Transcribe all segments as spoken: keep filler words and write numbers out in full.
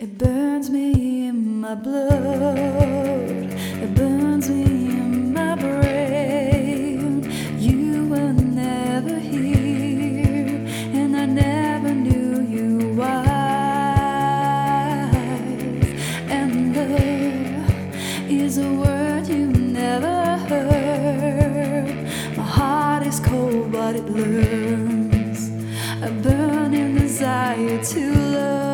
It burns me in my blood, it burns me in my brain. You were never here, and I never knew you wife. And love is a word you never heard. My heart is cold, but it learns a burning desire to love.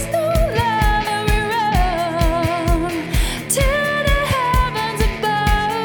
Above.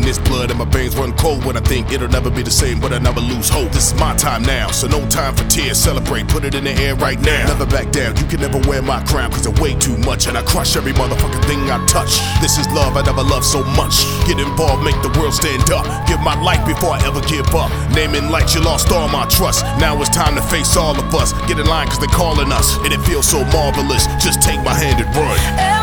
this blood and my veins run cold when I think it'll never be the same, but I never lose hope. This is my time now, so no time for tears. Celebrate, put it in the air right now. Never back down, you can never wear my crown, cause I weigh too much and I crush every motherfucking thing I touch. This is love, I never loved so much. Get involved, make the world stand up. Give my life before I ever give up. Naming lights, you lost all my trust. Now it's time to face all of us. Get in line cause they're calling us, and it feels so marvelous. Just take my hand and run.